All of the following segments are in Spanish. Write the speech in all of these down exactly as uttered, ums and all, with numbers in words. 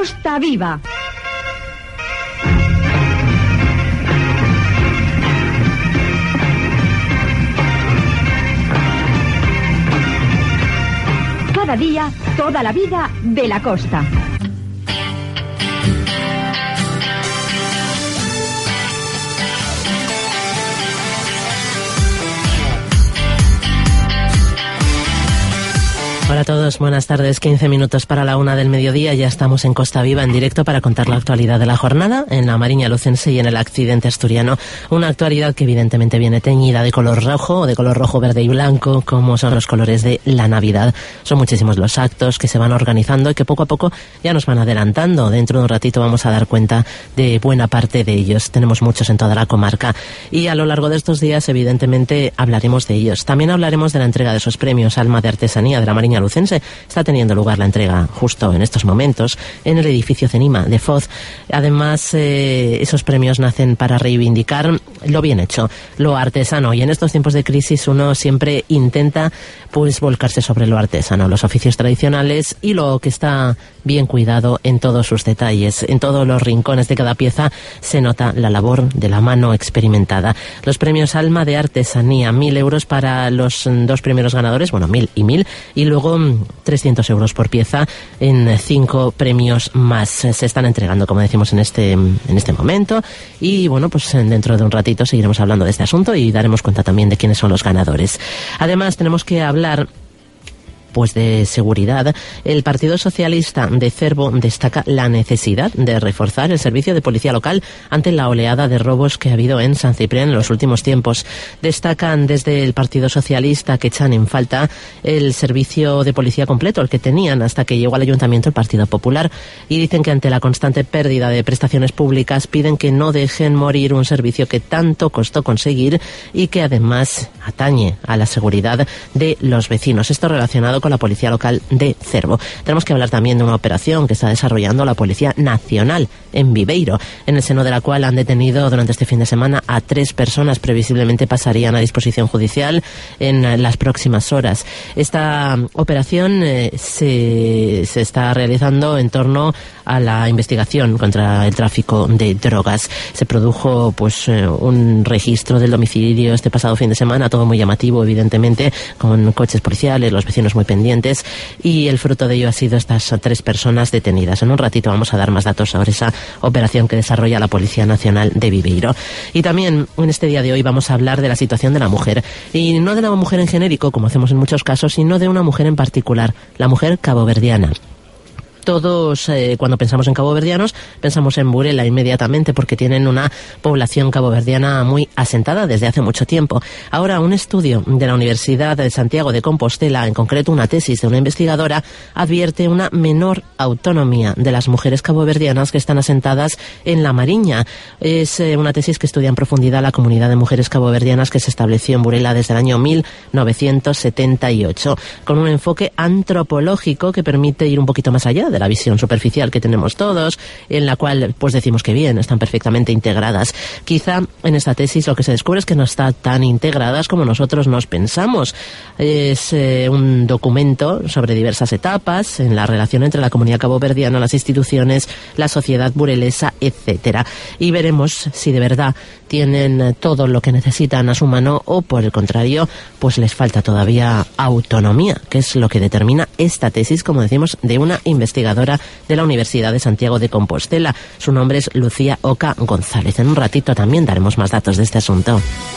Costa Viva. Cada día, toda la vida de la costa. Hola a todos, buenas tardes, quince minutos para la una del mediodía, ya estamos en Costa Viva en directo para contar la actualidad de la jornada en la Mariña Lucense y en el accidente asturiano. Una actualidad que evidentemente viene teñida de color rojo, o de color rojo, verde y blanco, como son los colores de la Navidad. Son muchísimos los actos que se van organizando y que poco a poco ya nos van adelantando. Dentro de un ratito vamos a dar cuenta de buena parte de ellos. Tenemos muchos en toda la comarca y a lo largo de estos días evidentemente hablaremos de ellos. También hablaremos de la entrega de esos premios Alma de Artesanía de la Mariña Lucense. Está teniendo lugar la entrega justo en estos momentos en el edificio Cenima de Foz. Además, eh, esos premios nacen para reivindicar lo bien hecho, lo artesano, y en estos tiempos de crisis uno siempre intenta pues volcarse sobre lo artesano, los oficios tradicionales y lo que está bien cuidado en todos sus detalles. En todos los rincones de cada pieza se nota la labor de la mano experimentada. Los premios Alma de Artesanía, mil euros para los dos primeros ganadores, bueno, mil y mil, y luego trescientos euros por pieza en cinco premios más. Se están entregando, como decimos, en este, en este momento, y bueno, pues dentro de un ratito seguiremos hablando de este asunto y daremos cuenta también de quiénes son los ganadores. Además, tenemos que hablar pues de seguridad. El Partido Socialista de Cervo destaca la necesidad de reforzar el servicio de policía local ante la oleada de robos que ha habido en San Ciprián en los últimos tiempos. Destacan desde el Partido Socialista que echan en falta el servicio de policía completo, el que tenían hasta que llegó al Ayuntamiento el Partido Popular, y dicen que ante la constante pérdida de prestaciones públicas piden que no dejen morir un servicio que tanto costó conseguir y que además atañe a la seguridad de los vecinos. Esto relacionado con la Policía Local de Cervo. Tenemos que hablar también de una operación que está desarrollando la Policía Nacional en Viveiro, en el seno de la cual han detenido durante este fin de semana a tres personas. Previsiblemente pasarían a disposición judicial en las próximas horas. Esta operación eh, se, se está realizando en torno a la investigación contra el tráfico de drogas. Se produjo pues eh, un registro del domicilio este pasado fin de semana, todo muy llamativo, evidentemente, con coches policiales, los vecinos muy pendientes, y el fruto de ello ha sido estas tres personas detenidas. En un ratito vamos a dar más datos sobre esa operación que desarrolla la Policía Nacional de Viveiro. Y también en este día de hoy vamos a hablar de la situación de la mujer, y no de la mujer en genérico, como hacemos en muchos casos, sino de una mujer en particular, la mujer caboverdiana. Todos, eh, cuando pensamos en caboverdianos, pensamos en Burela inmediatamente, porque tienen una población caboverdiana muy asentada desde hace mucho tiempo. Ahora, un estudio de la Universidad de Santiago de Compostela, en concreto una tesis de una investigadora, advierte una menor autonomía de las mujeres caboverdianas que están asentadas en la Mariña. Es eh, una tesis que estudia en profundidad la comunidad de mujeres caboverdianas que se estableció en Burela desde el año mil novecientos setenta y ocho, con un enfoque antropológico que permite ir un poquito más allá de la visión superficial que tenemos todos, en la cual pues decimos que bien, están perfectamente integradas. Quizá en esta tesis lo que se descubre es que no están tan integradas como nosotros nos pensamos. Es eh, un documento sobre diversas etapas en la relación entre la comunidad caboverdiana, las instituciones, la sociedad burelesa, etcétera. Y veremos si de verdad tienen todo lo que necesitan a su mano o, por el contrario, pues les falta todavía autonomía, que es lo que determina esta tesis, como decimos, de una investigadora de la Universidad de Santiago de Compostela. Su nombre es Lucía Oca González. En un ratito también daremos más datos de este asunto.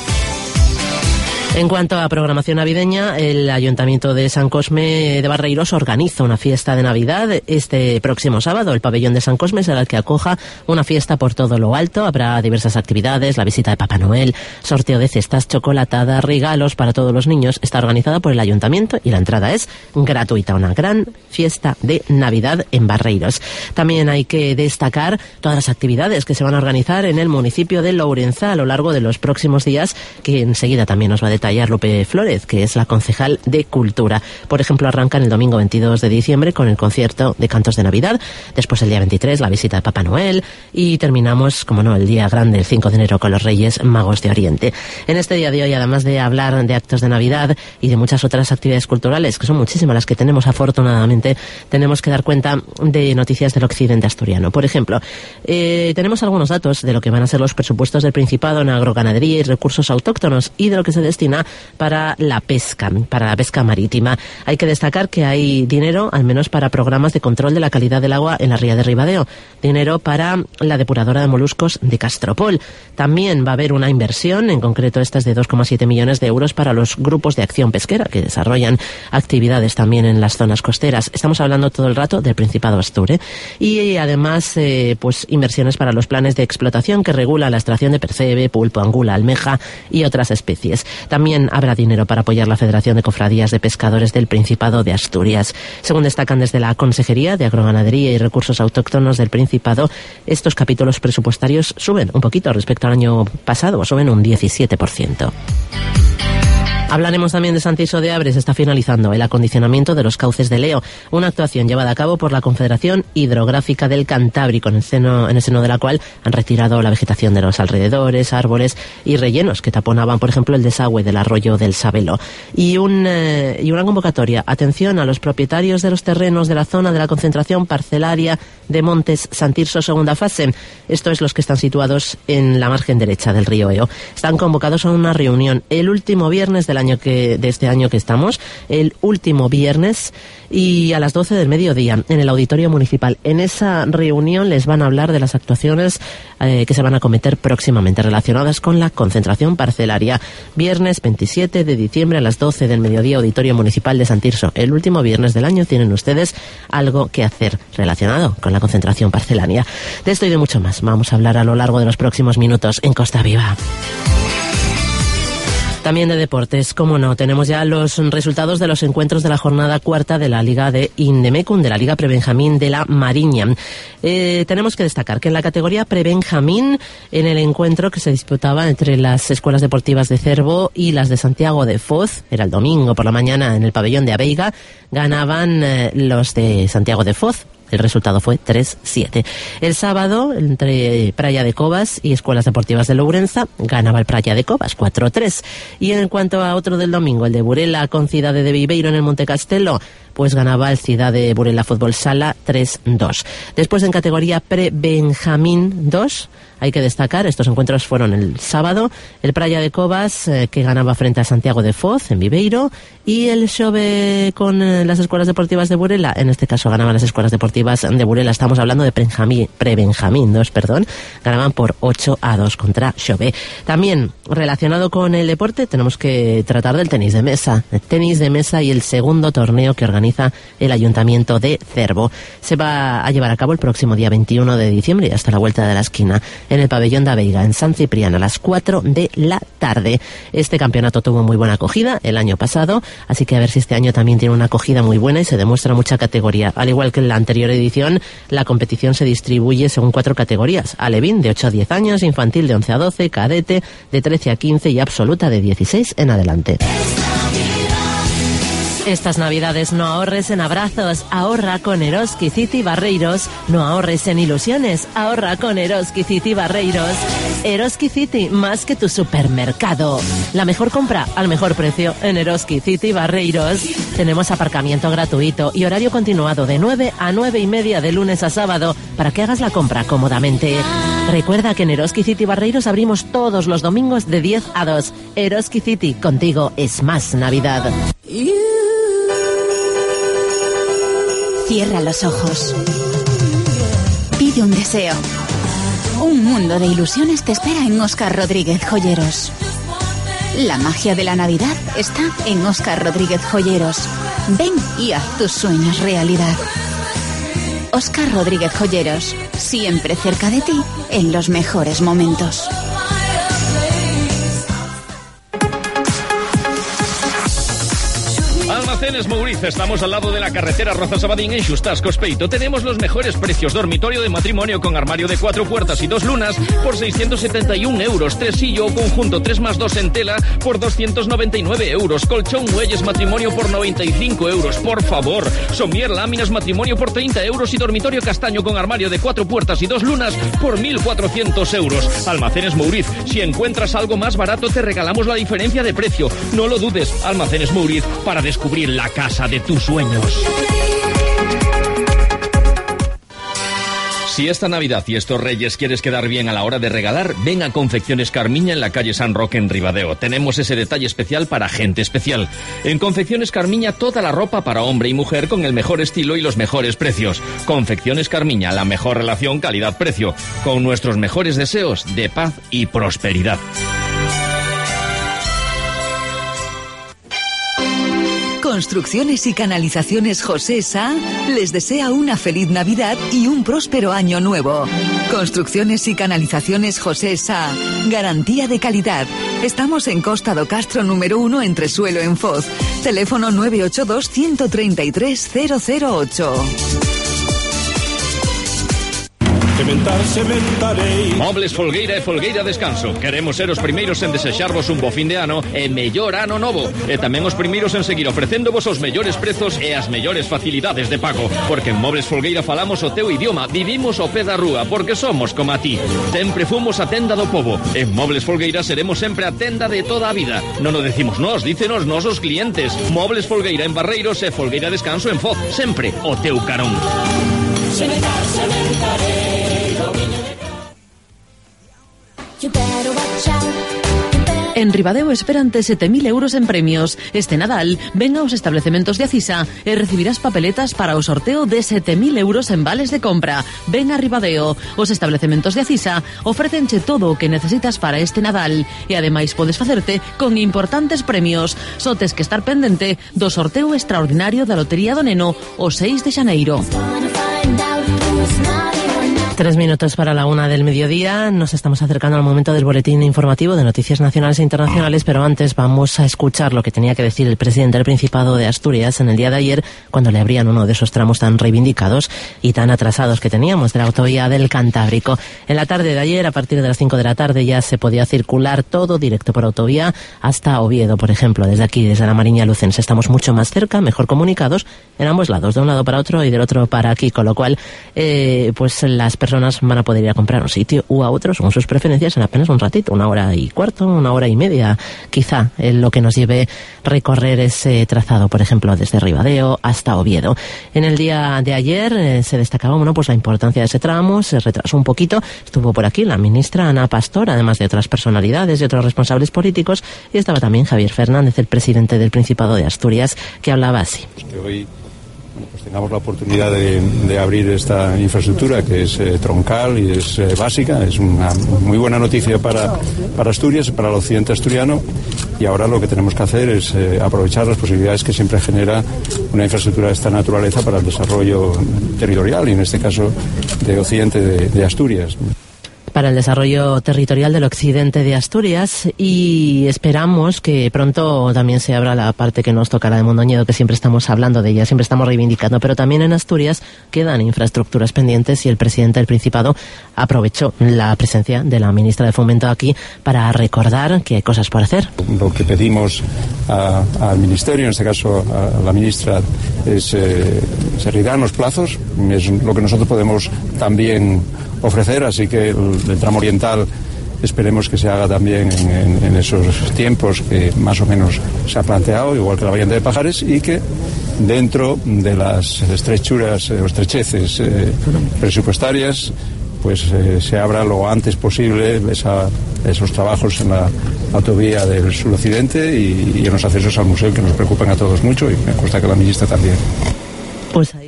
En cuanto a programación navideña, el Ayuntamiento de San Cosme de Barreiros organiza una fiesta de Navidad este próximo sábado. El pabellón de San Cosme será el que acoja una fiesta por todo lo alto. Habrá diversas actividades, la visita de Papá Noel, sorteo de cestas chocolatadas, regalos para todos los niños. Está organizada por el Ayuntamiento y la entrada es gratuita. Una gran fiesta de Navidad en Barreiros. También hay que destacar todas las actividades que se van a organizar en el municipio de Lourenza a lo largo de los próximos días, que enseguida también nos va a detallar subrayar Lupe Flórez, que es la concejal de Cultura. Por ejemplo, arrancan el domingo veintidós de diciembre con el concierto de Cantos de Navidad, después el día veintitrés la visita de Papá Noel y terminamos, como no, el día grande, el cinco de enero, con los Reyes Magos de Oriente. En este día de hoy, además de hablar de actos de Navidad y de muchas otras actividades culturales, que son muchísimas las que tenemos afortunadamente, tenemos que dar cuenta de noticias del occidente asturiano. Por ejemplo, eh, tenemos algunos datos de lo que van a ser los presupuestos del Principado en agroganadería y recursos autóctonos y de lo que se destina para la pesca, para la pesca marítima. Hay que destacar que hay dinero, al menos para programas de control de la calidad del agua en la ría de Ribadeo, dinero para la depuradora de moluscos de Castropol. También va a haber una inversión, en concreto esta es de dos coma siete millones de euros para los grupos de acción pesquera que desarrollan actividades también en las zonas costeras. Estamos hablando todo el rato del Principado Astur, ¿eh? Y además eh, pues inversiones para los planes de explotación que regulan la extracción de percebe, pulpo, angula, almeja y otras especies. También habrá dinero para apoyar la Federación de Cofradías de Pescadores del Principado de Asturias. Según destacan desde la Consejería de Agroganadería y Recursos Autóctonos del Principado, estos capítulos presupuestarios suben un poquito respecto al año pasado, suben un diecisiete por ciento. Hablaremos también de Santiso de Abres. Está finalizando el acondicionamiento de los cauces de Leo, una actuación llevada a cabo por la Confederación Hidrográfica del Cantábrico, en el seno, en el seno de la cual han retirado la vegetación de los alrededores, árboles y rellenos que taponaban, por ejemplo, el desagüe del arroyo del Sabelo. Y, un, eh, y una convocatoria. Atención a los propietarios de los terrenos de la zona de la concentración parcelaria de Montes Santirso segunda fase. Esto es los que están situados en la margen derecha del río Eo. Están convocados a una reunión el último viernes del año que de este año que estamos, el último viernes y a las doce del mediodía en el Auditorio Municipal. En esa reunión les van a hablar de las actuaciones eh, que se van a acometer próximamente relacionadas con la concentración parcelaria. Viernes veintisiete de diciembre a las doce del mediodía, Auditorio Municipal de Santirso. El último viernes del año tienen ustedes algo que hacer relacionado con la concentración parcelaria. De esto y de mucho más vamos a hablar a lo largo de los próximos minutos en Costa Viva. También de deportes, cómo no, tenemos ya los resultados de los encuentros de la jornada cuarta de la Liga de Indemecum, de la Liga Prebenjamín de la Mariña. Eh, tenemos que destacar que en la categoría Prebenjamín, en el encuentro que se disputaba entre las escuelas deportivas de Cervo y las de Santiago de Foz, era el domingo por la mañana en el pabellón de Abeiga, ganaban eh, los de Santiago de Foz. El resultado fue tres siete. El sábado, entre Praia de Cobas y Escuelas Deportivas de Lourenza, ganaba el Praia de Cobas cuatro tres. Y en cuanto a otro del domingo, el de Burela con Cidade de Viveiro en el Monte Castelo, pues ganaba el Cidade Burela Fútbol Sala tres dos. Después, en categoría Pre-Benjamín dos, hay que destacar, estos encuentros fueron el sábado, el Praia de Cobas, eh, que ganaba frente a Santiago de Foz, en Viveiro, y el Xove con eh, las Escuelas Deportivas de Burela, en este caso ganaban las Escuelas Deportivas de Burela, estamos hablando de Pre-Benjamín dos, perdón, ganaban por ocho a dos contra Xove. También, relacionado con el deporte, tenemos que tratar del tenis de mesa, el tenis de mesa y el segundo torneo que organiza el Ayuntamiento de Cervo. Se va a llevar a cabo el próximo día veintiuno de diciembre, hasta la vuelta de la esquina, en el pabellón de Abeiga, en San Cipriano, a las cuatro de la tarde. Este campeonato tuvo muy buena acogida el año pasado, así que a ver si este año también tiene una acogida muy buena y se demuestra mucha categoría. Al igual que en la anterior edición, la competición se distribuye según cuatro categorías: alevín de ocho a diez años, infantil de once a doce, cadete de trece a quince y absoluta de dieciséis en adelante. Estas navidades no ahorres en abrazos, ahorra con Eroski City Barreiros. No ahorres en ilusiones, ahorra con Eroski City Barreiros. Eroski City, más que tu supermercado. La mejor compra al mejor precio en Eroski City Barreiros. Tenemos aparcamiento gratuito y horario continuado de nueve a nueve y media de lunes a sábado para que hagas la compra cómodamente. Recuerda que en Eroski City Barreiros abrimos todos los domingos de diez a dos. Eroski City, contigo es más Navidad. Cierra los ojos. Pide un deseo. Un mundo de ilusiones te espera en Óscar Rodríguez Joyeros. La magia de la Navidad está en Óscar Rodríguez Joyeros. Ven y haz tus sueños realidad. Óscar Rodríguez Joyeros, siempre cerca de ti en los mejores momentos. Palmas Almacenes Mouriz, estamos al lado de la carretera Rozas-Abadín en Xustás, Cospeito. Tenemos los mejores precios. Dormitorio de matrimonio con armario de cuatro puertas y dos lunas por seiscientos setenta y un euros. Tresillo o conjunto tres más dos en tela por doscientos noventa y nueve euros. Colchón muelles matrimonio por noventa y cinco euros. Por favor. Somier láminas matrimonio por treinta euros y dormitorio castaño con armario de cuatro puertas y dos lunas por mil cuatrocientos euros. Almacenes Mouriz. Si encuentras algo más barato te regalamos la diferencia de precio. No lo dudes. Almacenes Mouriz, para descubrir la casa de tus sueños. Si esta Navidad y estos Reyes quieres quedar bien a la hora de regalar, ven a Confecciones Carmiña en la calle San Roque en Ribadeo. Tenemos ese detalle especial para gente especial. En Confecciones Carmiña toda la ropa para hombre y mujer con el mejor estilo y los mejores precios. Confecciones Carmiña, la mejor relación calidad-precio. Con nuestros mejores deseos de paz y prosperidad. Construcciones y Canalizaciones José Sá les desea una feliz Navidad y un próspero año nuevo. Construcciones y Canalizaciones José Sá, garantía de calidad. Estamos en Costa do Castro número uno, Entresuelo, en Foz. Teléfono nueve ocho dos, uno tres tres, cero cero ocho. Cementar, cementarei. Mobles Folgueira e Folgueira Descanso. Queremos ser os primeiros en desexarvos un bo fin de ano e mellor ano novo. E tamén os primeiros en seguir ofrecéndovos os mellores prezos e as mellores facilidades de pago. Porque en Mobles Folgueira falamos o teu idioma, vivimos ao pé da rúa, porque somos como a ti. Sempre fomos a tenda do pobo. En Mobles Folgueira seremos sempre a tenda de toda a vida. Non o decimos nós, dícenos nosos clientes. Mobles Folgueira en Barreiros e Folgueira Descanso en Foz. Sempre o teu carón. Cementar, cementarei. En Ribadeo esperante sete mil euros en premios. Este Nadal, ven aos establecementos de Acisa e recibirás papeletas para o sorteo de sete mil euros en vales de compra. Ven a Ribadeo. Os establecementos de Acisa ofrécenche todo o que necesitas para este Nadal e ademais podes facerte con importantes premios. Só tes que estar pendente do sorteo extraordinario da Lotería do Neno o seis de xaneiro. Tres minutos para la una del mediodía. Nos estamos acercando al momento del boletín informativo de noticias nacionales e internacionales, pero antes vamos a escuchar lo que tenía que decir el presidente del Principado de Asturias en el día de ayer, cuando le abrían uno de esos tramos tan reivindicados y tan atrasados que teníamos de la autovía del Cantábrico. En la tarde de ayer, a partir de las cinco de la tarde, ya se podía circular todo directo por autovía hasta Oviedo, por ejemplo. Desde aquí, desde la Mariña Lucense, estamos mucho más cerca, mejor comunicados en ambos lados, de un lado para otro y del otro para aquí, con lo cual, eh, pues las personas van a poder ir a comprar un sitio u a otro según sus preferencias en apenas un ratito, una hora y cuarto, una hora y media, quizá, en lo que nos lleve recorrer ese trazado, por ejemplo, desde Ribadeo hasta Oviedo. En el día de ayer eh, se destacaba, bueno, pues la importancia de ese tramo, se retrasó un poquito, estuvo por aquí la ministra Ana Pastor, además de otras personalidades y otros responsables políticos, y estaba también Javier Fernández, el presidente del Principado de Asturias, que hablaba así. Que hoy pues tengamos la oportunidad de, de abrir esta infraestructura que es eh, troncal y es eh, básica, es una muy buena noticia para, para Asturias, para el occidente asturiano, y ahora lo que tenemos que hacer es eh, aprovechar las posibilidades que siempre genera una infraestructura de esta naturaleza para el desarrollo territorial y en este caso de occidente de, de Asturias. Para el desarrollo territorial del occidente de Asturias, y esperamos que pronto también se abra la parte que nos tocará de Mondoñedo, que siempre estamos hablando de ella, siempre estamos reivindicando, pero también en Asturias quedan infraestructuras pendientes y el presidente del Principado aprovechó la presencia de la ministra de Fomento aquí para recordar que hay cosas por hacer. Lo que pedimos a, al Ministerio, en este caso a la ministra, es eh, seriedad en los plazos, es lo que nosotros podemos también ofrecer, así que el, el tramo oriental esperemos que se haga también en, en, en esos tiempos que más o menos se ha planteado, igual que la variante de Pajares, y que dentro de las estrechuras o estrecheces eh, presupuestarias pues eh, se abra lo antes posible esa, esos trabajos en la autovía del suroccidente y, y en los accesos al museo, que nos preocupan a todos mucho, y me consta que la ministra también. Pues ahí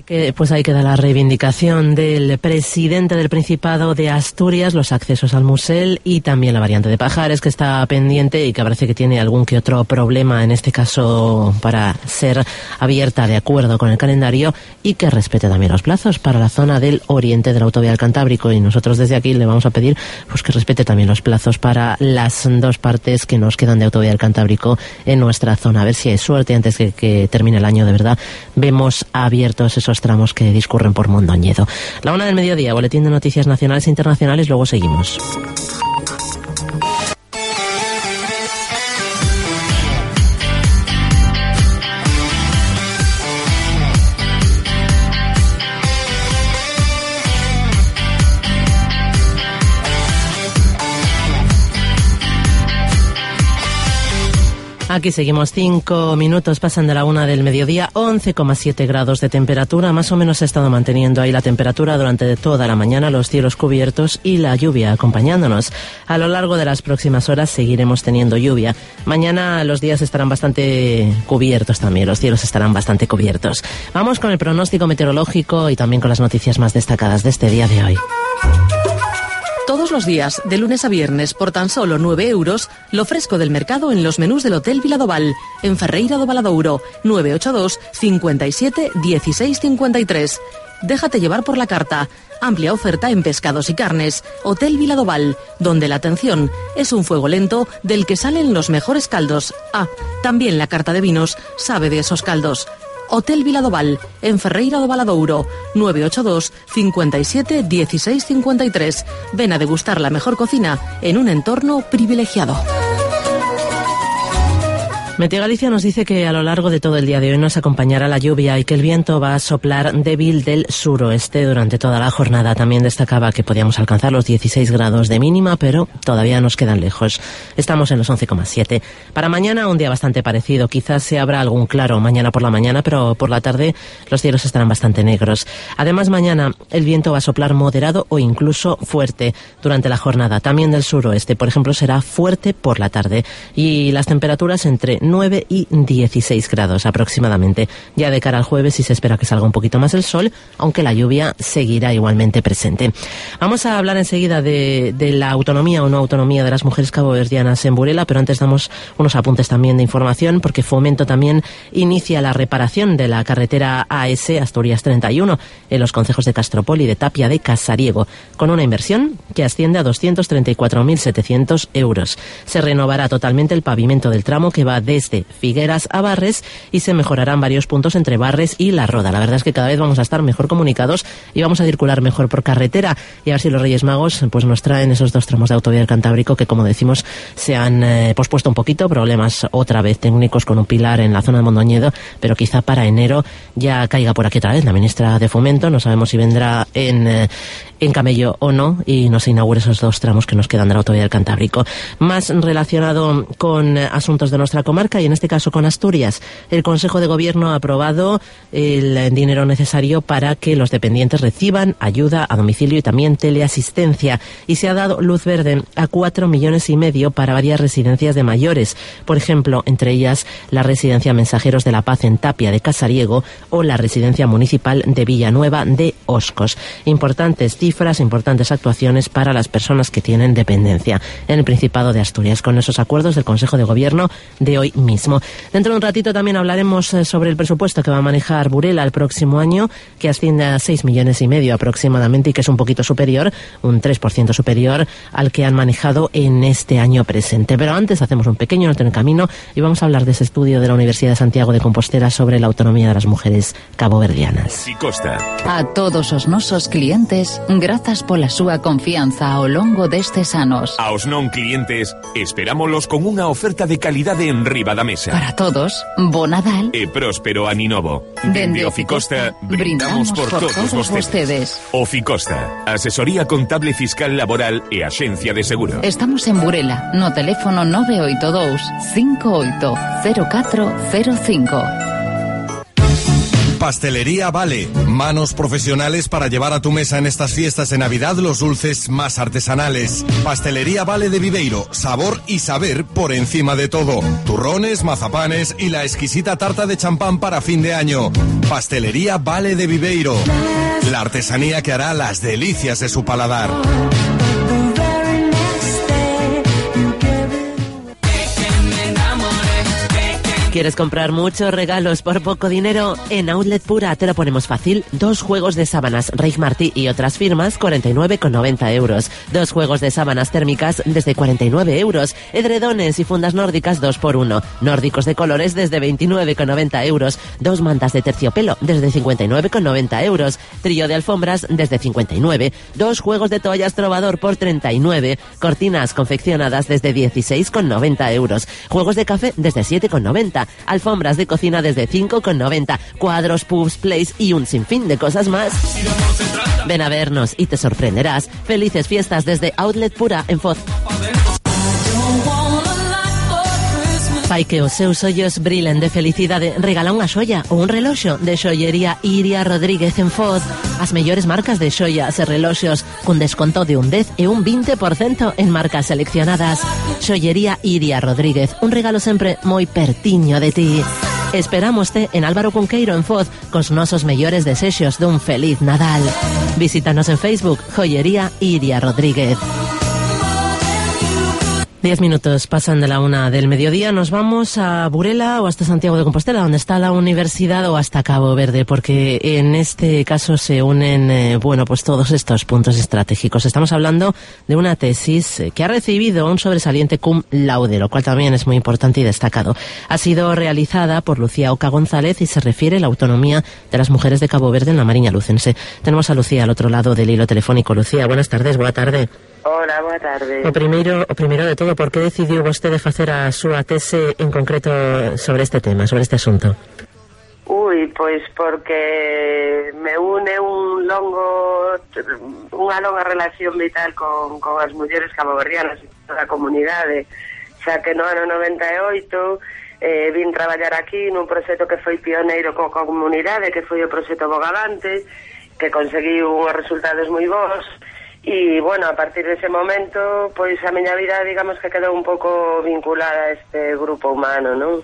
Que, pues ahí queda la reivindicación del presidente del Principado de Asturias, los accesos al Musel y también la variante de Pajares, que está pendiente y que parece que tiene algún que otro problema, en este caso para ser abierta de acuerdo con el calendario, y que respete también los plazos para la zona del oriente de la autovía del Cantábrico. Y nosotros desde aquí le vamos a pedir pues que respete también los plazos para las dos partes que nos quedan de autovía del Cantábrico en nuestra zona. A ver si hay suerte, antes de que termine el año de verdad vemos abiertos esos tramos que discurren por Mondoñedo. La una del mediodía, boletín de noticias nacionales e internacionales, luego seguimos. Aquí seguimos, cinco minutos pasan de la una del mediodía, once coma siete grados de temperatura. Más o menos se ha estado manteniendo ahí la temperatura durante toda la mañana, los cielos cubiertos y la lluvia acompañándonos. A lo largo de las próximas horas seguiremos teniendo lluvia. Mañana los días estarán bastante cubiertos también, los cielos estarán bastante cubiertos. Vamos con el pronóstico meteorológico y también con las noticias más destacadas de este día de hoy. Todos los días, de lunes a viernes, por tan solo nueve euros, lo fresco del mercado en los menús del Hotel Viladoval, en Ferreira do Valadouro, nueve ocho dos, cincuenta y siete, dieciséis cincuenta y tres. Déjate llevar por la carta. Amplia oferta en pescados y carnes. Hotel Viladoval, donde la atención es un fuego lento del que salen los mejores caldos. Ah, también la carta de vinos sabe de esos caldos. Hotel Viladoval, en Ferreira do Valadouro, nueve ocho dos, cincuenta y siete, dieciséis cincuenta y tres. Ven a degustar la mejor cocina en un entorno privilegiado. Meteo Galicia nos dice que a lo largo de todo el día de hoy nos acompañará la lluvia y que el viento va a soplar débil del suroeste durante toda la jornada. También destacaba que podíamos alcanzar los dieciséis grados de mínima, pero todavía nos quedan lejos. Estamos en los once coma siete. Para mañana un día bastante parecido. Quizás se abra algún claro mañana por la mañana, pero por la tarde los cielos estarán bastante negros. Además, mañana el viento va a soplar moderado o incluso fuerte durante la jornada. También del suroeste, por ejemplo, será fuerte por la tarde. Y las temperaturas entre nueve y dieciséis grados aproximadamente. Ya de cara al jueves sí se espera que salga un poquito más el sol, aunque la lluvia seguirá igualmente presente. Vamos a hablar enseguida de, de la autonomía o no autonomía de las mujeres caboverdianas en Burela, pero antes damos unos apuntes también de información, porque Fomento también inicia la reparación de la carretera A S Asturias treinta y uno en los concejos de Castropol y de Tapia de Casariego, con una inversión que asciende a doscientos treinta y cuatro mil setecientos euros. Se renovará totalmente el pavimento del tramo que va de desde Figueras a Barres y se mejorarán varios puntos entre Barres y La Roda. La verdad es que cada vez vamos a estar mejor comunicados y vamos a circular mejor por carretera, y a ver si los Reyes Magos pues nos traen esos dos tramos de autovía del Cantábrico que, como decimos, se han eh, pospuesto un poquito, problemas otra vez técnicos con un pilar en la zona de Mondoñedo, pero quizá para enero ya caiga por aquí otra vez la ministra de Fomento. No sabemos si vendrá en eh, en camello o no y nos inaugure esos dos tramos que nos quedan de la autovía del Cantábrico. Más relacionado con eh, asuntos de nuestra comarca, y en este caso con Asturias, el Consejo de Gobierno ha aprobado el dinero necesario para que los dependientes reciban ayuda a domicilio y también teleasistencia, y se ha dado luz verde a cuatro millones y medio para varias residencias de mayores, por ejemplo, entre ellas la residencia Mensajeros de la Paz en Tapia de Casariego o la residencia municipal de Villanueva de Oscos. Importantes cifras, importantes actuaciones para las personas que tienen dependencia en el Principado de Asturias, con esos acuerdos del Consejo de Gobierno de hoy mismo. Dentro de un ratito también hablaremos sobre el presupuesto que va a manejar Burela el próximo año, que asciende a seis millones y medio aproximadamente, y que es un poquito superior, un tres por ciento superior al que han manejado en este año presente. Pero antes hacemos un pequeño alto en el camino y vamos a hablar de ese estudio de la Universidad de Santiago de Compostela sobre la autonomía de las mujeres caboverdianas. A todos os nosos clientes, grazas pola súa confianza ao longo destes anos. Aos non clientes, esperámolos con unha oferta de calidade en riba da mesa. Para todos, bo Nadal e próspero aninovo. Dende Dende Oficosta brindamos brindamos por, por todos, todos vostedes. vostedes. Oficosta, asesoría contable fiscal laboral e axencia de seguro. Estamos en Burela, no teléfono nove oito dous, cinco oito, cero catro cero cinco. Pastelería Vale, manos profesionales para llevar a tu mesa en estas fiestas de Navidad los dulces más artesanales. Pastelería Vale de Viveiro, sabor y saber por encima de todo. Turrones, mazapanes y la exquisita tarta de champán para fin de año. Pastelería Vale de Viveiro, la artesanía que hará las delicias de su paladar. ¿Quieres comprar muchos regalos por poco dinero? En Outlet Pura te lo ponemos fácil. Dos juegos de sábanas Reich Martí y otras firmas, cuarenta y nueve con noventa euros. Dos juegos de sábanas térmicas desde cuarenta y nueve euros. Edredones y fundas nórdicas dos por uno. Nórdicos de colores desde veintinueve con noventa euros. Dos mantas de terciopelo desde cincuenta y nueve con noventa euros. Trío de alfombras desde cincuenta y nueve. Dos juegos de toallas Trovador por treinta y nueve. Cortinas confeccionadas desde dieciséis con noventa euros. Juegos de café desde siete con noventa. Alfombras de cocina desde cinco con noventa, cuadros, pubs, plays y un sinfín de cosas más. Ven a vernos y te sorprenderás. Felices fiestas desde Outlet Pura en Foz. Fai que os seus ollos brilen de felicidade. Regala unha xoia ou un reloxo de Xoiería Iria Rodríguez en Foz. As mellores marcas de xoias e reloxos cun desconto de un dez e un vinte por cento en marcas seleccionadas. Xoiería Iria Rodríguez, un regalo sempre moi pertiño de ti. Esperámoste en Álvaro Cunqueiro en Foz cos nosos mellores desexos dun feliz Nadal. Visítanos en Facebook, Joyería Iria Rodríguez. Diez minutos pasan de la una del mediodía. Nos vamos a Burela o hasta Santiago de Compostela, donde está la universidad, o hasta Cabo Verde, porque en este caso se unen, eh, bueno, pues todos estos puntos estratégicos. Estamos hablando de una tesis que ha recibido un sobresaliente cum laude, lo cual también es muy importante y destacado. Ha sido realizada por Lucía Oca González y se refiere a la autonomía de las mujeres de Cabo Verde en la Mariña Lucense. Tenemos a Lucía al otro lado del hilo telefónico. Lucía, buenas tardes, boa tarde. Hola, boa tarde. O primeiro, o primeiro de todo, por que decidiu vostede facer a súa tese en concreto sobre este tema, sobre este asunto? Ui, pois porque me une un longo unha longa relación vital con, con as mulleres caboverdianas e toda a comunidade, xa que no ano noventa e oito eh, vin traballar aquí nun proxecto que foi pioneiro co comunidade, que foi o proxecto Bogavante, que conseguiu uns resultados moi bons. E, bueno, a partir dese momento, pois a miña vida, digamos que quedou un pouco vinculada a este grupo humano, non?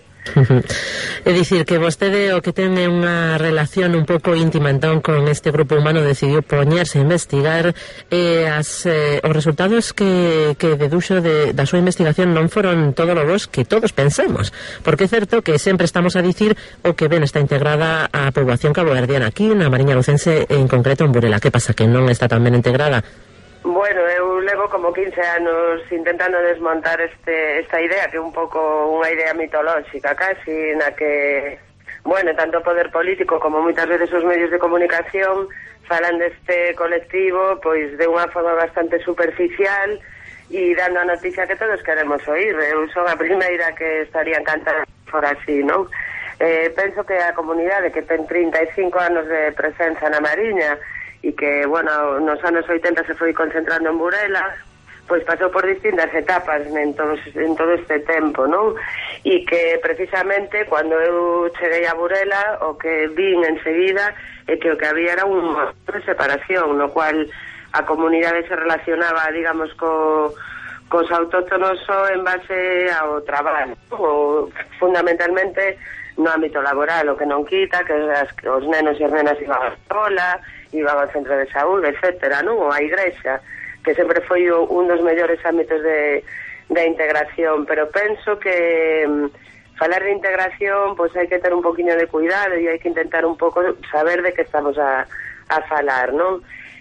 É dicir, que vostede o que ten é unha relación un pouco íntima entón con este grupo humano, decidiu poñerse a investigar e as, eh, os resultados que, que deduxo de, da súa investigación non foron todos os que todos pensamos, porque é certo que sempre estamos a dicir o que ben está integrada a poboación caboverdiana aquí na Mariña Lucense, en concreto en Burela. Que pasa, que non está tan ben integrada? Bueno, eu levo como quince anos intentando desmontar este esta idea, que é un pouco unha idea mitolóxica casi, na que, bueno, tanto o poder político como moitas veces os medios de comunicación falan deste colectivo pois de unha forma bastante superficial e dando a noticia que todos queremos oír. Eu son a primeira que estaría encantada por así, non? Eh, penso que a comunidade que ten trinta e cinco anos de presenza na Mariña e que, bueno, nos anos oitenta se foi concentrando en Burela, pois pasou por distintas etapas en todo, en todo este tempo, non? E que, precisamente, cando eu cheguei a Burela, o que vin enseguida é que o que había era unha separación, no cual a comunidade se relacionaba, digamos, co, cos autóctonos só en base ao traballo, ou fundamentalmente no ámbito laboral, o que non quita que as, os nenos e as nenas iban a escola, iban ao centro de saúde, etcétera, non? Ou a igrexa, que sempre foi o, un dos mellores ámbitos de, de integración, pero penso que um, falar de integración, pois hai que ter un poquinho de cuidado e hai que intentar un pouco saber de que estamos a, a falar, non?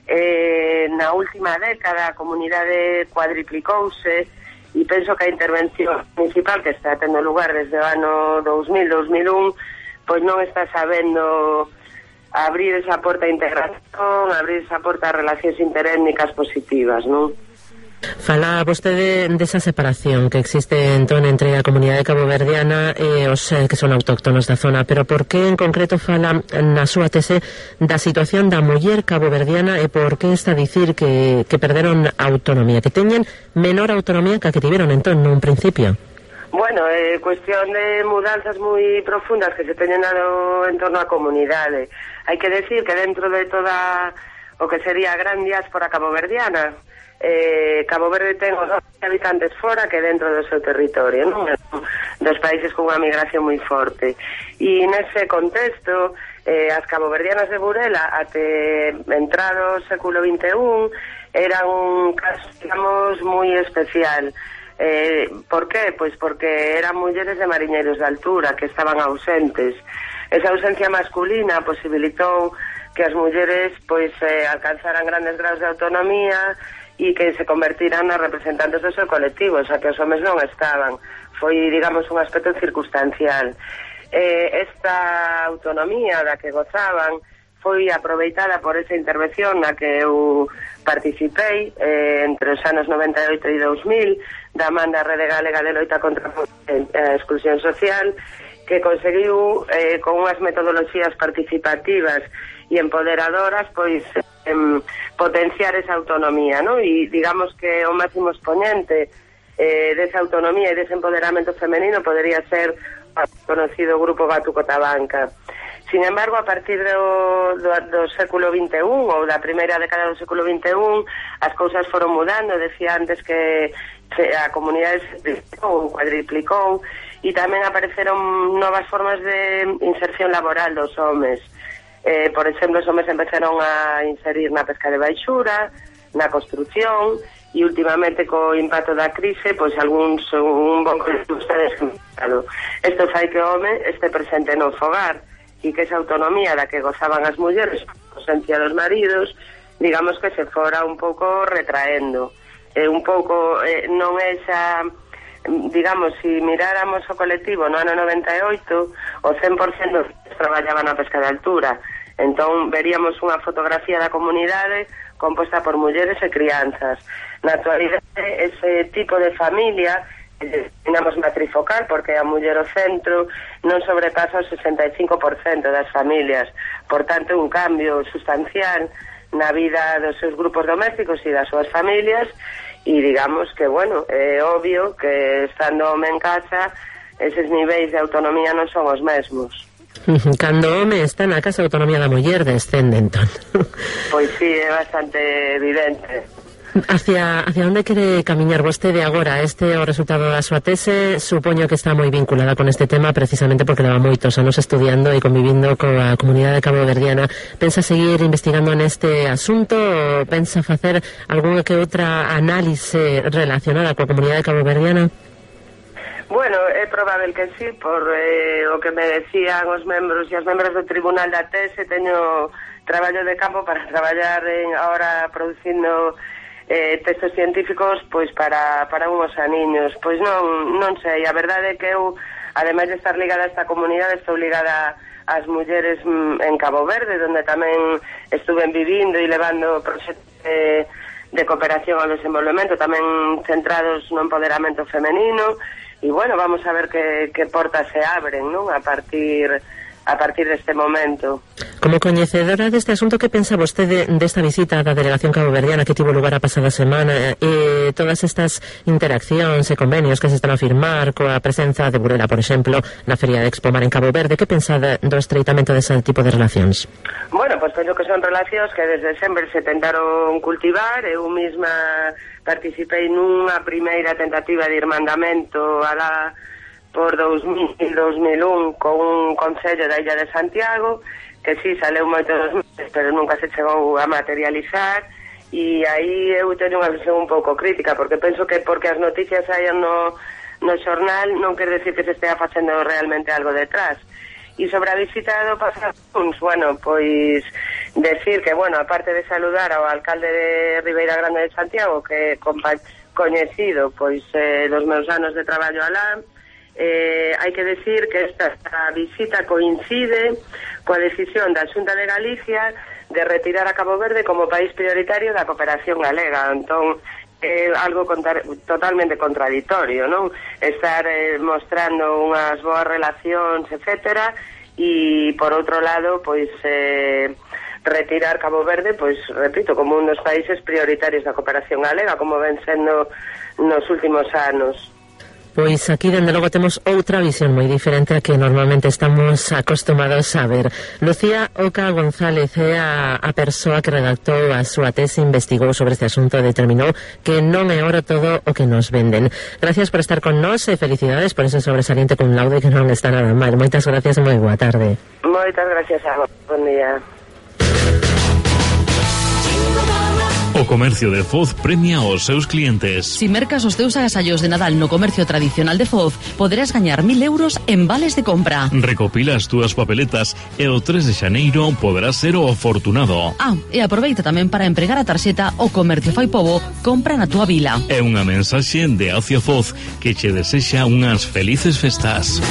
Eh, na última década a comunidade cuadriplicouse e penso que a intervención municipal que está tendo lugar desde o ano dous mil, dous mil un, pois non está sabendo abrir esa porta a integración, abrir esa porta a relacións interétnicas positivas, non? Fala vostede desa separación que existe entón entre a comunidade caboverdiana e os eh, que son autóctonos da zona, pero por que en concreto fala na súa tese da situación da muller caboverdiana e por que está a dicir que, que perderon autonomía, que teñen menor autonomía que a que tiveron entón nun principio? Bueno, é eh, cuestión de mudanzas moi profundas que se teñen dado en torno á comunidade. Hai que decir que dentro de toda o que sería a gran diáspora caboverdiana, eh, Cabo Verde ten os habitantes fora que dentro do seu territorio, non? Dos países con unha migración moi forte. E nese contexto, eh, as caboverdianas de Burela até entrado o século vinte e un eran un caso, digamos, moi especial. Eh, por qué? Pois porque eran mulleres de mariñeiros de altura que estaban ausentes. Esa ausencia masculina posibilitou que as mulleres pois eh, alcanzaran grandes graus de autonomía e que se convertiran nas representantes do seu colectivo, xa que os homes non estaban. Foi, digamos, un aspecto circunstancial. Eh, esta autonomía da que gozaban foi aproveitada por esa intervención na que eu participei eh, entre os anos noventa e oito e dos mil da man da Rede Galega de Loita contra a Exclusión Social, que conseguiu eh, con unhas metodoloxías participativas e empoderadoras pois eh, potenciar esa autonomía, ¿no? E digamos que o máximo exponente eh, desa autonomía e dese empoderamento femenino podería ser o conocido grupo Batuco Tabanca. Sin embargo, a partir do, do, do século vinte e un ou da primeira década do século vinte e un as cousas foron mudando. Decía antes que a comunidade se triplicou, cuadriplicou, e tamén apareceron novas formas de inserción laboral dos homes. Eh, por exemplo, os homes empezaron a inserir na pesca de baixura, na construción, e últimamente co impacto da crise, pois algúns un bon está descansado. Isto fai que o home este presente no fogar e que esa autonomía da que gozaban as mulleres, a ausencia dos maridos, digamos que se fora un pouco retraendo. Eh, un pouco, eh, non é esa, digamos, se si miráramos o colectivo no ano noventa e oito, o cen por cento traballaba na pesca de altura. Entón, veríamos unha fotografía da comunidade composta por mulleres e crianzas. Na actualidade, ese tipo de familia denominamos matrifocal, porque a muller o centro non sobrepasa o sesenta e cinco por cento das familias. Por tanto, un cambio sustancial na vida dos seus grupos domésticos e das súas familias, e digamos que, bueno, é obvio que estando home en casa, eses niveis de autonomía non son os mesmos. Cando o home está na casa, a autonomía da muller descende, entón. Pois sí, é bastante evidente. Hacia, hacia onde quere camiñar vostede agora? Este é o resultado da súa tese. Supoño que está moi vinculada con este tema precisamente porque leva moitos anos estudiando e convivindo coa comunidade caboverdiana. Pensa seguir investigando neste asunto ou pensa facer algunha que outra análise relacionada coa comunidade caboverdiana? Bueno, é probable que sí, por eh, o que me decían os membros e as membros do Tribunal da Tese. Teño traballo de campo para traballar en, ahora producindo eh, textos científicos pois para, para unhos aniños. Pois non, non sei, a verdade é que eu, ademais de estar ligada a esta comunidade, estou ligada ás mulleres en Cabo Verde, onde tamén estuve vivindo e levando proxectos de, de cooperación ao desenvolvemento, tamén centrados no empoderamento femenino. E, bueno, vamos a ver que, que portas se abren, non? A partir a partir deste momento. Como coñecedora deste asunto, que pensa vostede desta visita da delegación caboverdiana que tivo lugar a pasada semana e todas estas interaccións e convenios que se están a firmar coa presenza de Burela, por exemplo, na Feria de Expomar en Cabo Verde? Que pensa do estreitamento dese tipo de relacións? Bueno, pois penso que son relacións que desde sempre se tentaron cultivar. Eu misma participei nunha primeira tentativa de irmandamento alá por dos mil, dos mil un con un concello da Illa de Santiago, que sí, saleu moitos meses, pero nunca se chegou a materializar, e aí eu teño unha visión un pouco crítica, porque penso que porque as noticias saian no, no xornal non quer decir que se estea facendo realmente algo detrás. E sobre a visita do pasado, bueno, pois decir que, bueno, aparte de saludar ao alcalde de Ribeira Grande de Santiago, que é coñecido pois eh, dos meus anos de traballo alá, Eh, hai que decir que esta, esta visita coincide coa decisión da Xunta de Galicia de retirar a Cabo Verde como país prioritario da cooperación galega. Entón, é eh, algo contra, totalmente contradictorio, non? Estar eh, mostrando unhas boas relacións, etcétera, e por outro lado, pois eh, retirar Cabo Verde, pois, repito, como un dos países prioritarios da cooperación galega, como ven sendo nos últimos anos. Pois aquí, dende logo, temos outra visión moi diferente a que normalmente estamos acostumados a ver. Lucía Oca González é a, a persoa que redactou a súa tese, investigou sobre este asunto e determinou que non é oro todo o que nos venden. Gracias por estar con nós e felicidades por ese sobresaliente cum laude que non está nada mal. Moitas gracias e moi boa tarde. Moitas gracias a vos. Bon día. O comercio de Foz premia aos seus clientes. Si mercas os teus agasallos de Nadal no comercio tradicional de Foz, poderás gañar mil euros en vales de compra. Recopila as túas papeletas e o tres de xaneiro poderás ser o afortunado. Ah, e aproveita tamén para empregar a tarxeta O Comercio Fai Pobo, compra na túa vila. É unha mensaxe de Acia Foz que che desexa unhas felices festas.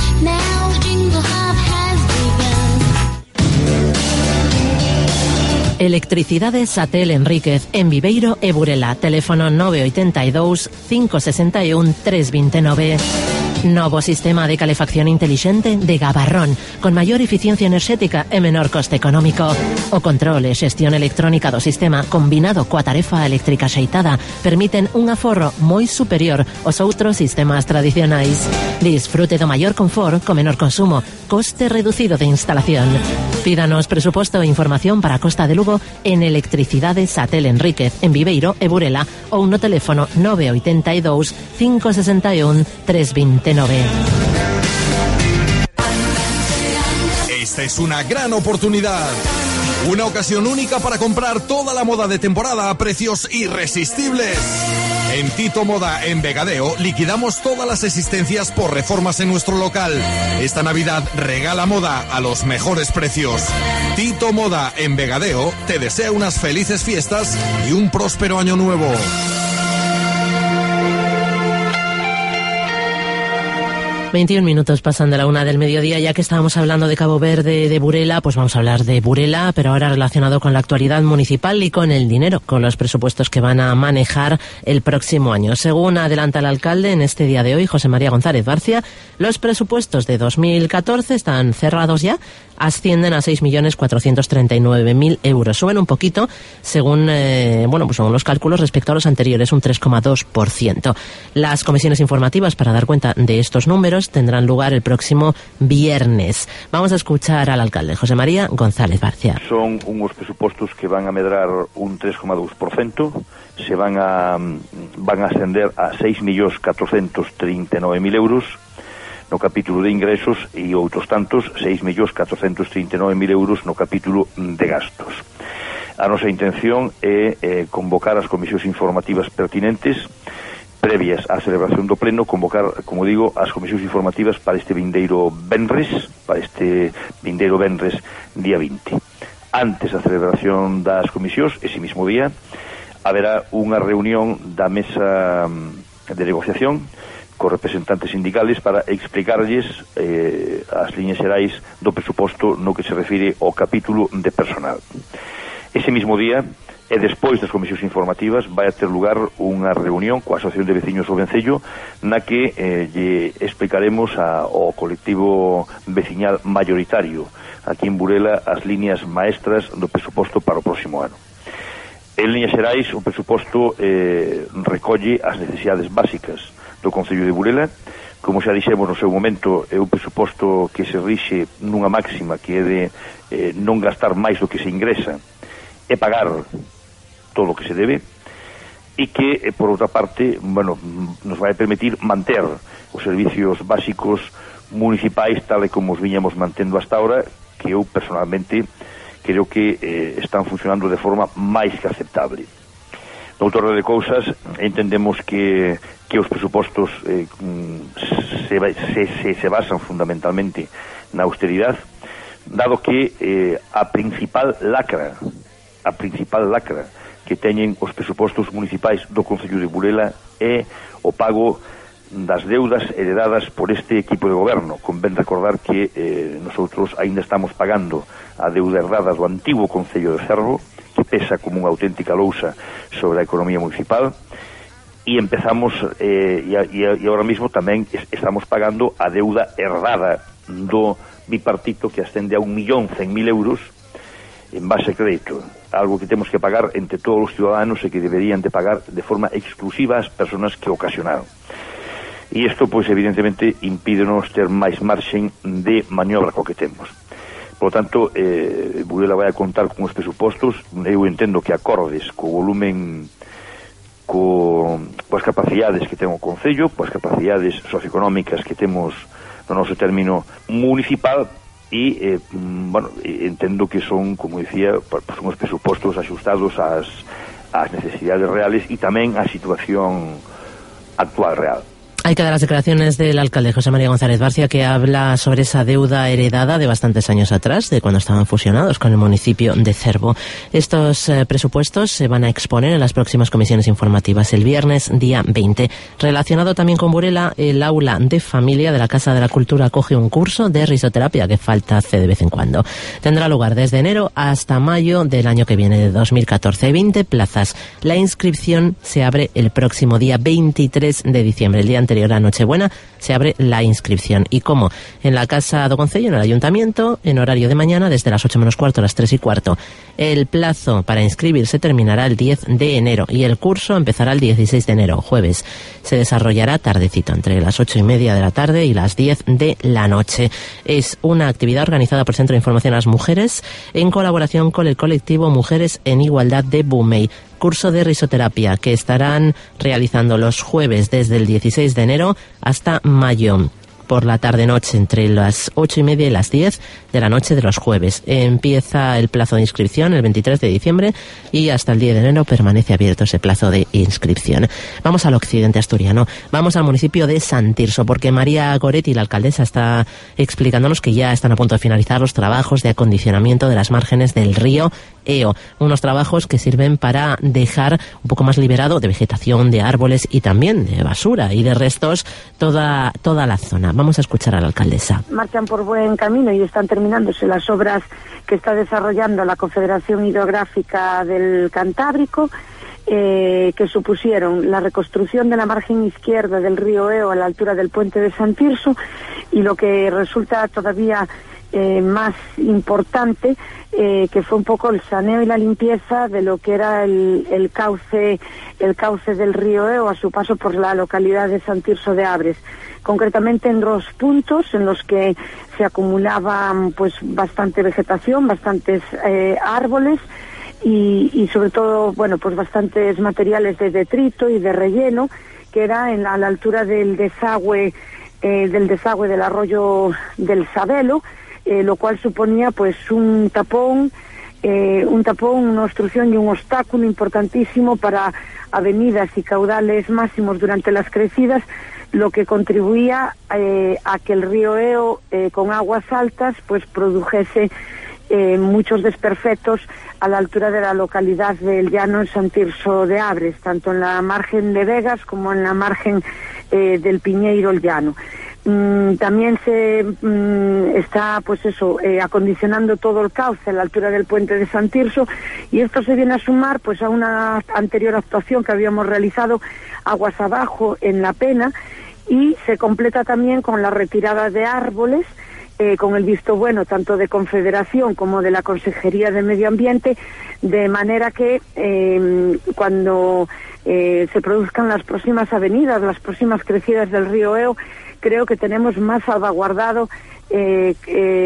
Electricidades Satel Enríquez en Viveiro e Burela. Teléfono nove oito dous, cinco seis un, tres dos nove. Novo sistema de calefacción inteligente de Gabarrón, con maior eficiencia enerxética e menor coste económico. O control e xestión electrónica do sistema, combinado coa tarefa eléctrica xeitada, permiten un aforro moi superior aos outros sistemas tradicionais. Disfrute do maior confort co menor consumo, coste reducido de instalación. Pídanos presuposto e información para a Costa de Lugo en Electricidades Satel Enríquez, en Viveiro e Burela, ou no teléfono nove oito dous, cinco seis un, tres dos nove. Esta es una gran oportunidad. Una ocasión única para comprar toda la moda de temporada a precios irresistibles. En Tito Moda en Vegadeo liquidamos todas las existencias por reformas en nuestro local. Esta Navidad regala moda a los mejores precios. Tito Moda en Vegadeo te desea unas felices fiestas y un próspero año nuevo. veintiún minutos pasan de la una del mediodía. Ya que estábamos hablando de Cabo Verde, de Burela, pues vamos a hablar de Burela, pero ahora relacionado con la actualidad municipal y con el dinero, con los presupuestos que van a manejar el próximo año. Según adelanta el alcalde en este día de hoy, José María González Barcia, los presupuestos de dos mil catorce están cerrados ya, ascienden a seis millones cuatrocientos treinta y nueve mil euros. Suben un poquito según eh, bueno, pues según los cálculos respecto a los anteriores, un tres coma dos por ciento. Las comisiones informativas para dar cuenta de estos números tendrán lugar el próximo viernes. Vamos a escuchar al alcalde, José María González Barcia. Son unos presupuestos que van a medrar un tres coma dos por ciento, se van a van a ascender a seis millones cuatrocientos treinta y nueve mil euros no capítulo de ingresos e outros tantos seis millones cuatrocientos treinta y nueve mil euros no capítulo de gastos. A nosa intención é eh, convocar as comisións informativas pertinentes previas á celebración do pleno, convocar, como digo, as comisións informativas para este vindeiro venres, para este vindeiro venres día veinte. Antes da celebración das comisións, ese mismo día, haberá unha reunión da mesa de negociación cos representantes sindicales para explicarlles eh, as liñas xerais do presuposto no que se refire ao capítulo de personal. Ese mismo día, e despois das comisións informativas, vai a ter lugar unha reunión coa Asociación de Veciños do Vencello na que eh, lle explicaremos a, ao colectivo veciñal mayoritario aquí en Burela as líneas maestras do presuposto para o próximo ano. En liñas xerais, o presuposto eh, recolle as necesidades básicas do Concello de Burela. Como xa dixemos no seu momento, é un presuposto que se rixe nunha máxima que é de eh, non gastar máis do que se ingresa e pagar todo o que se debe, e que, eh, por outra parte, bueno, nos vai permitir manter os servicios básicos municipais tal e como os viñamos mantendo hasta ahora, que eu personalmente creo que eh, están funcionando de forma máis que aceptable. Doutor de cousas, entendemos que, que os presupostos eh, se, se, se, se basan fundamentalmente na austeridade, dado que eh, a principal lacra a principal lacra que teñen os presupostos municipais do Concello de Burela é o pago das deudas heredadas por este equipo de goberno. Convén recordar que eh, nosotros aínda estamos pagando a deuda herdada do antigo Concello de Cervo, que pesa como unha auténtica lousa sobre a economía municipal, e empezamos eh, e, e, e agora mesmo tamén estamos pagando a deuda herdada do bipartito, que ascende a un millón cen mil euros en base a crédito, algo que temos que pagar entre todos os ciudadanos e que deberían de pagar de forma exclusiva as persoas que ocasionaron. e isto, pois, evidentemente, impídenos ter máis marxen de maniobra co que temos. Por lo tanto, eh, Burela vai a contar con os presupostos, eu entendo que acordes co volumen, co, coas capacidades que ten o Concello, coas capacidades socioeconómicas que temos no noso término municipal, e, eh, bueno, entendo que son, como dicía, son os presupostos axustados ás, ás necesidades reales e tamén á situación actual real. Hay que dar las declaraciones del alcalde José María González Barcia, que habla sobre esa deuda heredada de bastantes años atrás, de cuando estaban fusionados con el municipio de Cervo. Estos eh, presupuestos se van a exponer en las próximas comisiones informativas el viernes día veinte. Relacionado también con Burela, el aula de familia de la Casa de la Cultura acoge un curso de risoterapia que falta hace de vez en cuando. Tendrá lugar desde enero hasta mayo del año que viene, de dos mil catorce. Hay veinte plazas. La inscripción se abre el próximo día veintitrés de diciembre, el día anterior a Nochebuena, se abre la inscripción. ¿Y cómo? En la Casa do Concello, en el Ayuntamiento, en horario de mañana, desde las ocho menos cuarto a las tres y cuarto. El plazo para inscribirse terminará el diez de enero y el curso empezará el dieciséis de enero, jueves. Se desarrollará tardecito, entre las ocho y media de la tarde y las diez de la noche. Es una actividad organizada por el Centro de Información a las Mujeres en colaboración con el colectivo Mujeres en Igualdad de Bumey. Curso de risoterapia que estarán realizando los jueves desde el dieciséis de enero hasta mayo, por la tarde-noche, entre las ocho y media y las diez de la noche de los jueves. Empieza el plazo de inscripción el veintitrés de diciembre y hasta el diez de enero permanece abierto ese plazo de inscripción. Vamos al occidente asturiano, vamos al municipio de San Tirso, porque María Goretti, la alcaldesa, está explicándonos que ya están a punto de finalizar los trabajos de acondicionamiento de las márgenes del río Eo, unos trabajos que sirven para dejar un poco más liberado de vegetación, de árboles y también de basura y de restos toda, toda la zona. Vamos a escuchar a la alcaldesa. Marchan por buen camino y están terminándose las obras que está desarrollando la Confederación Hidrográfica del Cantábrico, eh, que supusieron la reconstrucción de la margen izquierda del río Eo a la altura del puente de San Tirso, y lo que resulta todavía eh, más importante, eh, que fue un poco el saneo y la limpieza de lo que era el, el cauce el cauce del río Eo a su paso por la localidad de San Tirso de Abres, concretamente en dos puntos en los que se acumulaba pues bastante vegetación, bastantes eh, árboles y, y sobre todo, bueno, pues bastantes materiales de detrito y de relleno, que era en la, a la altura del desagüe eh, del desagüe del arroyo del Sabelo, eh, lo cual suponía pues un tapón, eh, un tapón, una obstrucción y un obstáculo importantísimo para avenidas y caudales máximos durante las crecidas, lo que contribuía eh, a que el río Eo, eh, con aguas altas, pues produjese eh, muchos desperfectos a la altura de la localidad del Llano en San Tirso de Abres, tanto en la margen de Vegas como en la margen eh, del Piñeiro el Llano. Mm, también se mm, está, pues eso, eh, acondicionando todo el cauce a la altura del puente de San Tirso, y esto se viene a sumar pues a una anterior actuación que habíamos realizado aguas abajo en La Pena, y se completa también con la retirada de árboles, eh, con el visto bueno tanto de Confederación como de la Consejería de Medio Ambiente, de manera que eh, cuando eh, se produzcan las próximas avenidas, las próximas crecidas del río Eo, creo que tenemos más salvaguardado eh,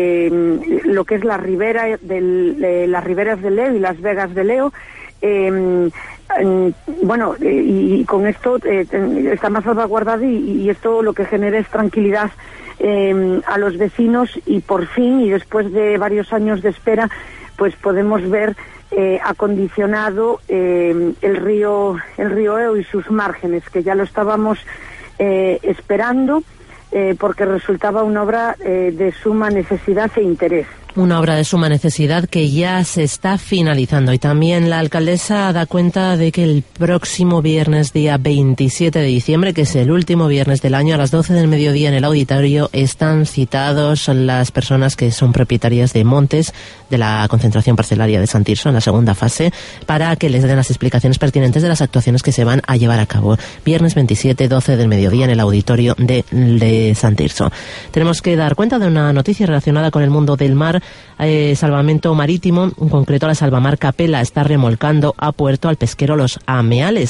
eh, lo que es la ribera del, eh, las riberas del Eo y las vegas del Eo. Eh, eh, bueno, eh, y, y con esto eh, está más salvaguardado, y, y esto lo que genera es tranquilidad eh, a los vecinos, y por fin, y después de varios años de espera, pues podemos ver eh, acondicionado eh, el río el río Eo y sus márgenes, que ya lo estábamos eh, esperando, eh, porque resultaba una obra eh, de suma necesidad e interés. Una obra de suma necesidad que ya se está finalizando. Y también la alcaldesa da cuenta de que el próximo viernes, día veintisiete de diciembre, que es el último viernes del año, a las doce del mediodía en el auditorio, están citados las personas que son propietarias de montes de la concentración parcelaria de San Tirso en la segunda fase, para que les den las explicaciones pertinentes de las actuaciones que se van a llevar a cabo. Viernes veintisiete, doce del mediodía en el auditorio de, de San Tirso. Tenemos que dar cuenta de una noticia relacionada con el mundo del mar. Eh, salvamento marítimo, en concreto la Salvamar Capela, está remolcando a puerto al pesquero Los Ameales.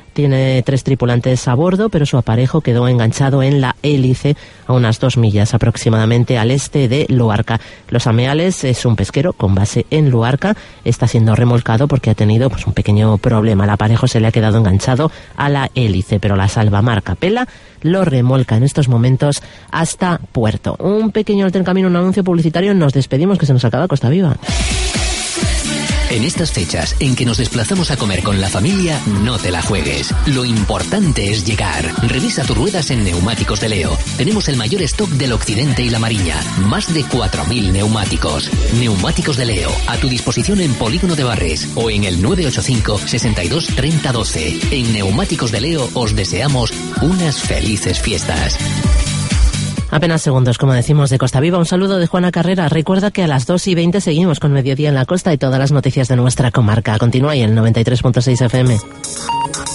Tiene tres tripulantes a bordo, pero su aparejo quedó enganchado en la hélice a unas dos millas aproximadamente al este de Luarca. Los Ameales es un pesquero con base en Luarca. Está siendo remolcado porque ha tenido pues, un pequeño problema. El aparejo se le ha quedado enganchado a la hélice, pero la Salvamar Capella lo remolca en estos momentos hasta puerto. Un pequeño alto en camino, un anuncio publicitario. Nos despedimos, que se nos acaba Costa Viva. En estas fechas en que nos desplazamos a comer con la familia, no te la juegues. Lo importante es llegar. Revisa tus ruedas en Neumáticos de Leo. Tenemos el mayor stock del occidente y la Mariña. Más de cuatro mil neumáticos. Neumáticos de Leo, a tu disposición en Polígono de Barres o en el nueve ocho cinco, sesenta y dos, treinta, doce. En Neumáticos de Leo os deseamos unas felices fiestas. Apenas segundos, como decimos, de Costa Viva. Un saludo de Juana Carrera. Recuerda que a las dos y veinte seguimos con Mediodía en la Costa y todas las noticias de nuestra comarca. Continúa ahí en noventa y tres punto seis F M.